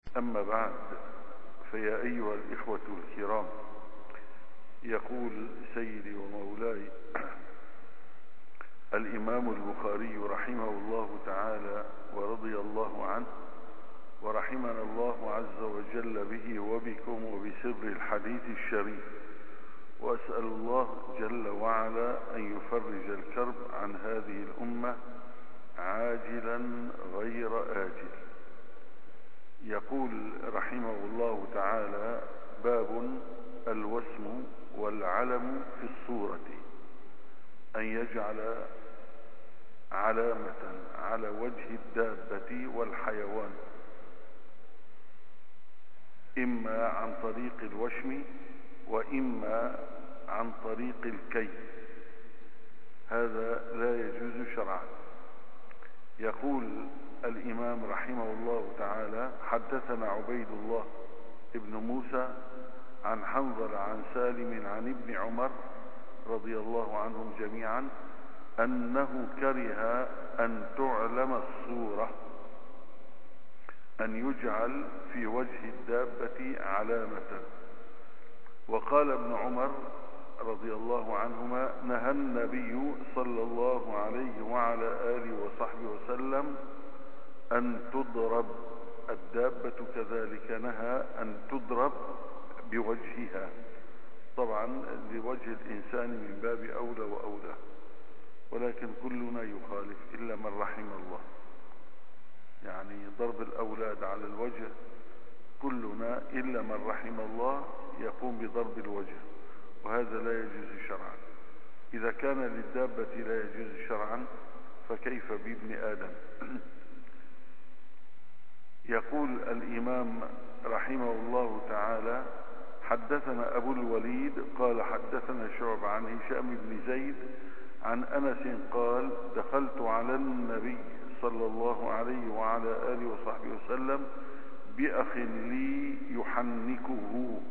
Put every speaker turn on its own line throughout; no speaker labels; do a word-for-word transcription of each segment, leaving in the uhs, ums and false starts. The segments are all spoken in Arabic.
أما بعد، فيا أيها الإخوة الكرام، يقول سيدي ومولاي الإمام البخاري رحمه الله تعالى ورضي الله عنه، ورحمنا الله عز وجل به وبكم وبسر الحديث الشريف، وأسأل الله جل وعلا أن يفرج الكرب عن هذه الأمة عاجلا غير آجل. يقول رحمه الله تعالى: باب الوسم والعلم في الصورة، أن يجعل علامة على وجه الدابة والحيوان، إما عن طريق الوشم وإما عن طريق الكي، هذا لا يجوز شرعا. يقول الإمام رحمه الله تعالى: حدثنا عبيد الله ابن موسى عن حنظل عن سالم عن ابن عمر رضي الله عنهم جميعا أنه كره أن تعلم الصورة، أن يجعل في وجه الدابة علامة. وقال ابن عمر رضي الله عنهما: نهى النبي صلى الله عليه وعلى آله وصحبه وسلم أن تضرب الدابة، كذلك نهى أن تضرب بوجهها. طبعا لوجه الإنسان من باب أولى وأولى، ولكن كلنا يخالف إلا من رحم الله. يعني ضرب الأولاد على الوجه كلنا إلا من رحم الله يقوم بضرب الوجه، وهذا لا يجوز شرعا. إذا كان للدابة لا يجوز شرعا فكيف بابن آدم؟ يقول الإمام رحمه الله تعالى: حدثنا أبو الوليد قال حدثنا شعب عن هشام بن زيد عن أنس قال: دخلت على النبي صلى الله عليه وعلى آله وصحبه وسلم بأخ لي يحنكه.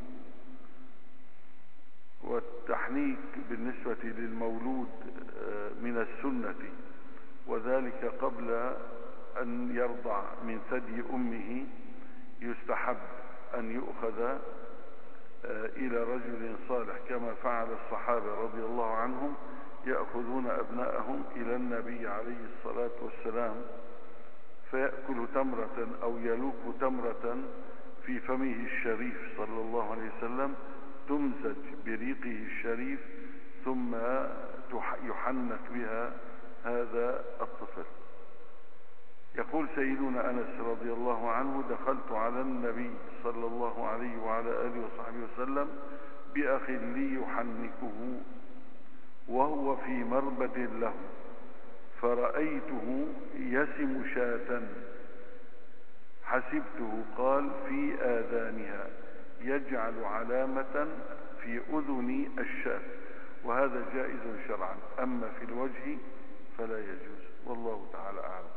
والتحنيك بالنسبة للمولود من السنة، وذلك قبل أن يرضع من ثدي أمه يستحب أن يؤخذ إلى رجل صالح، كما فعل الصحابة رضي الله عنهم، يأخذون أبناءهم إلى النبي عليه الصلاة والسلام فيأكل تمرة أو يلوك تمرة في فمه الشريف صلى الله عليه وسلم، تمزج بريقه الشريف ثم يحنك بها هذا الطفل. يقول سيدنا أنس رضي الله عنه: دخلت على النبي صلى الله عليه وعلى آله وصحبه وسلم بأخ لي يحنكه وهو في مربد له، فرأيته يسم شاة، حسبته قال في آذانها، يجعل علامة في أذن الشاة، وهذا جائز شرعا. أما في الوجه فلا يجوز، والله تعالى أعلم.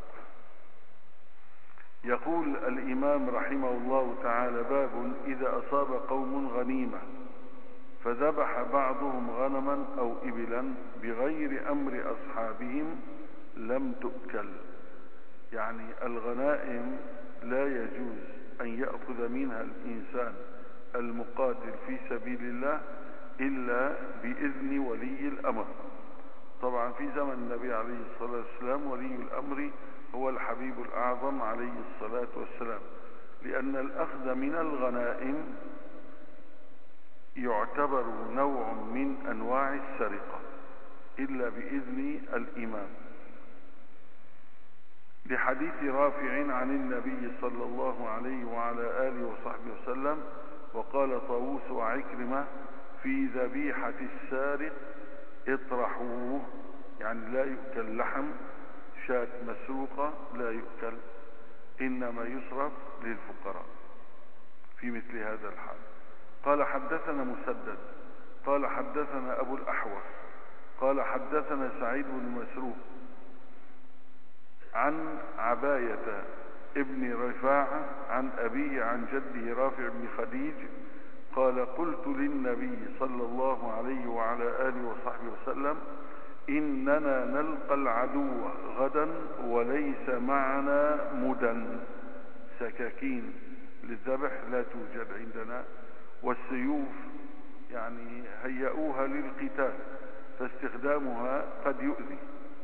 يقول الإمام رحمه الله تعالى: باب إذا أصاب قوم غنيمة فذبح بعضهم غنما أو إبلا بغير أمر أصحابهم لم تؤكل. يعني الغنائم لا يجوز أن يأخذ منها الإنسان المقاتل في سبيل الله إلا بإذن ولي الأمر. طبعا في زمن النبي عليه الصلاة والسلام ولي الأمر هو الحبيب الأعظم عليه الصلاة والسلام، لأن الأخذ من الغنائم يعتبر نوع من أنواع السرقة إلا بإذن الإمام، لحديث رافع عن النبي صلى الله عليه وعلى آله وصحبه وسلم: وقال طاووس وعكرمة في ذبيحة السارق اطرحوه، يعني لا يؤكل لحم شاة مسروقة، لا يؤكل، إنما يصرف للفقراء في مثل هذا الحال. قال حدثنا مسدد قال حدثنا أبو الأحوص قال حدثنا سعيد بن مسروق عن عباية ابن رفاعة عن أبيه عن جده رافع بن خديج قال: قلت للنبي صلى الله عليه وعلى آله وصحبه وسلم: إننا نلقى العدو غدا وليس معنا مدن، سكاكين للذبح لا توجد عندنا، والسيوف يعني هيئوها للقتال فاستخدامها قد يؤذي،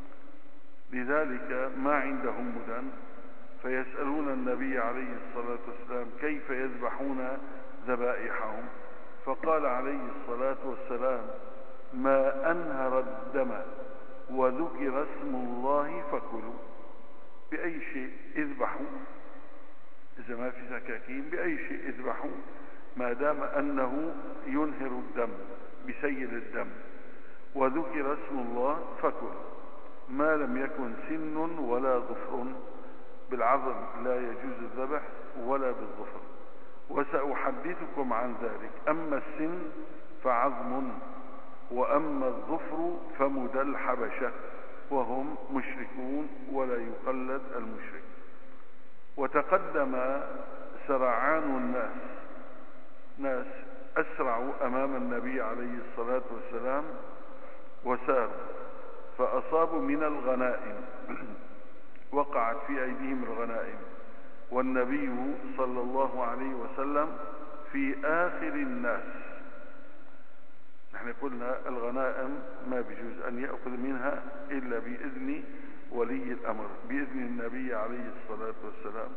لذلك ما عندهم مدن، فيسألون النبي عليه الصلاة والسلام كيف يذبحون ذبائحهم، فقال عليه الصلاة والسلام ما أنهر الدم وذكر اسم الله فكلوا. بأي شيء اذبحوا، إذا ما في سكاكين بأي شيء اذبحوا ما دام أنه ينهر الدم بسيل الدم، وذكر اسم الله فكلوا، ما لم يكن سن ولا ظفر. بالعظم لا يجوز الذبح ولا بالظفر، وسأحدثكم عن ذلك. أما السن فعظم، وأما الظفر فمدى الحبشة، وهم مشركون ولا يقلد المشرك. وتقدم سرعان الناس، ناس أسرعوا أمام النبي عليه الصلاة والسلام وساروا فأصابوا من الغنائم، وقعت في أيديهم الغنائم، والنبي صلى الله عليه وسلم في آخر الناس. نحن قلنا الغنائم ما بيجوز أن يأخذ منها إلا بإذن ولي الأمر، بإذن النبي عليه الصلاة والسلام.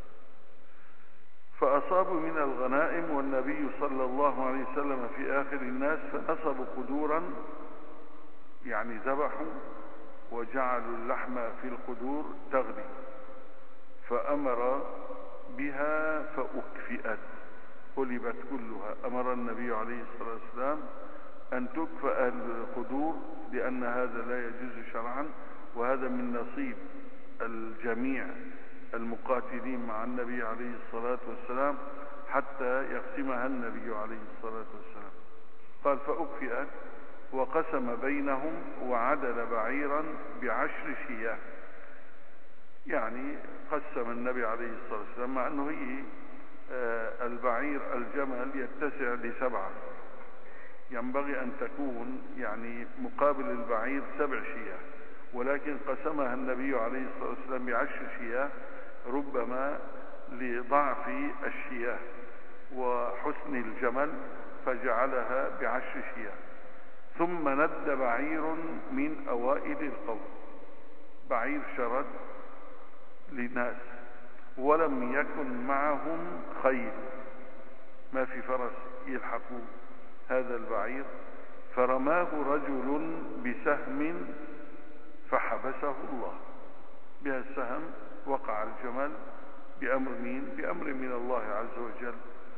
فأصابوا من الغنائم والنبي صلى الله عليه وسلم في آخر الناس، فنصبوا قدورا، يعني ذبحوا وجعلوا اللحم في القدور تغلي، فأمر بها فأكفئت، قلبت كلها. أمر النبي عليه الصلاة والسلام أن تكفأ القدور، لأن هذا لا يجوز شرعا، وهذا من نصيب الجميع المقاتلين مع النبي عليه الصلاة والسلام حتى يقسمها النبي عليه الصلاة والسلام. قال فأكفئت، وقسم بينهم وعدل بعيرا بعشر شياه. يعني قسم النبي عليه الصلاة والسلام، مع أنه هي البعير الجمل يتسع لسبعة، ينبغي أن تكون يعني مقابل البعير سبع شياه، ولكن قسمها النبي عليه الصلاة والسلام بعشر شياه، ربما لضعف الشياه وحسن الجمل فجعلها بعشر شياه. ثم ند بعير من أوائل القوم، بعير شرد لناس ولم يكن معهم خيل، ما في فرس يلحقوا هذا البعير، فرماه رجل بسهم فحبسه الله. بها السهم وقع الجمل بأمر مين؟ بأمر من الله عز وجل.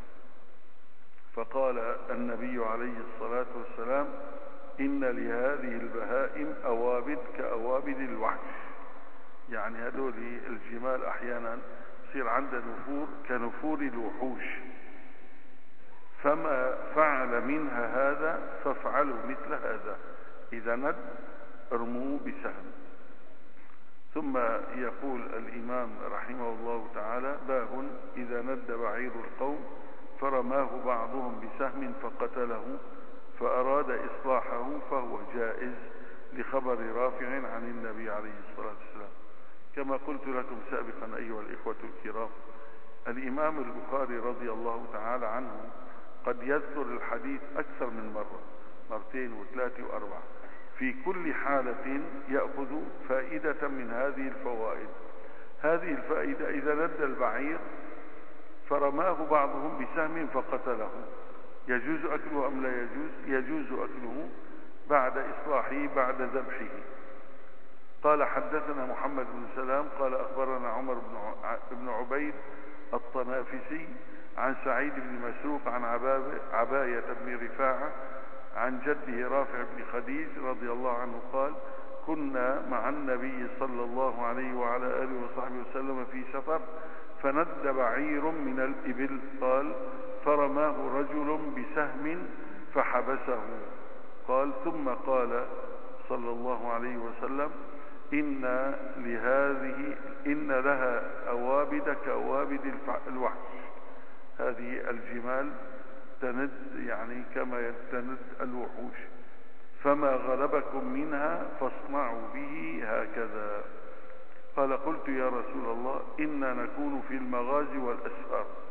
فقال النبي عليه الصلاة والسلام إن لهذه البهائم أوابد كأوابد الوحش، يعني هذول الجمال أحيانا يصير عنده نفور كنفور الوحوش، فما فعل منها هذا فافعلوا مثل هذا، إذا ند ارموه بسهم. ثم يقول الإمام رحمه الله تعالى باب إذا ند بعير القوم فرماه بعضهم بسهم فقتله فأراد إصلاحه فهو جائز، لخبر رافع عن النبي عليه الصلاة والسلام. كما قلت لكم سابقا أيها الإخوة الكرام، الإمام البخاري رضي الله تعالى عنه قد يذكر الحديث أكثر من مرة، مرتين وثلاثة وأربعة، في كل حالة يأخذ فائدة من هذه الفوائد. هذه الفائدة إذا ند البعير فرماه بعضهم بسهم فقتله، يجوز أكله أم لا يجوز؟ يجوز أكله بعد إصلاحه بعد ذبحه. قال حدثنا محمد بن سلام قال أخبرنا عمر بن عبيد الطنافسي عن سعيد بن مسروق عن عباية بن رفاعة عن جده رافع بن خديج رضي الله عنه قال كنا مع النبي صلى الله عليه وعلى آله وصحبه وسلم في سفر فند بعير من الإبل، قال فرماه رجل بسهم فحبسه، قال ثم قال صلى الله عليه وسلم إن لهذه إن لها أوابد كأوابد الوحش، هذه الجمال تند يعني كما تند الوحوش، فما غلبكم منها فاصنعوا به هكذا. قال قلت يا رسول الله إنا نكون في المغازي والأسفار،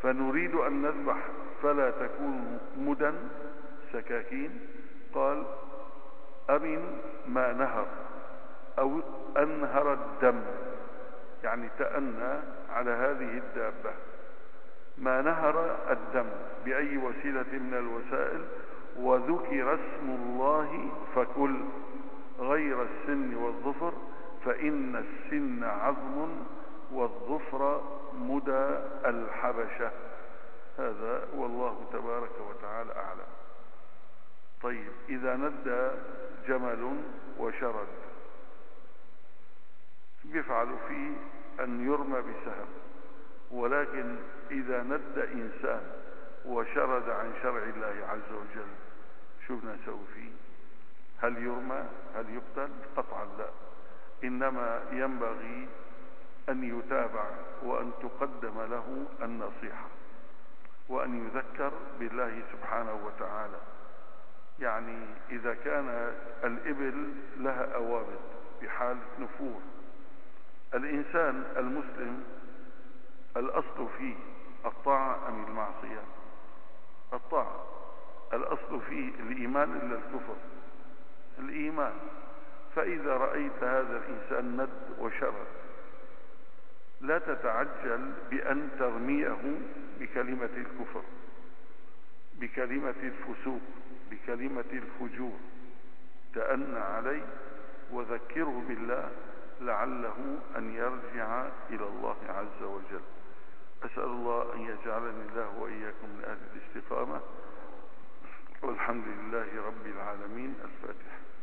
فنريد أن نذبح فلا تكون مدن سكاكين، قال أمن ما نهر أو أنهر الدم، يعني تأنى على هذه الدابة. ما نهر الدم بأي وسيلة من الوسائل، وذكر اسم الله فكل، غير السن والظفر، فإن السن عظم والظفر مدى الحبشة. هذا والله تبارك وتعالى أعلم. طيب، إذا ندى جمل وشرد يفعل فيه أن يرمى بسهم، ولكن إذا ندى إنسان وشرد عن شرع الله عز وجل شو نسوي فيه؟ هل يرمى؟ هل يقتل؟ قطعا لا، إنما ينبغي أن يتابع وأن تقدم له النصيحة وأن يذكر بالله سبحانه وتعالى. يعني إذا كان الإبل لها أوابد بحال نفور، الإنسان المسلم الأصل فيه الطاعة أم المعصية؟ الطاعة. الأصل فيه الإيمان إلا الكفر؟ الإيمان. فإذا رأيت هذا الإنسان ند وشرد لا تتعجل بأن ترميه بكلمة الكفر، بكلمة الفسوق، بكلمة الفجور. تأنى عليه وذكره بالله لعله أن يرجع إلى الله عز وجل. أسأل الله أن يجعلني الله وإياكم من أهل الاستقامة، والحمد لله رب العالمين. الفاتحة.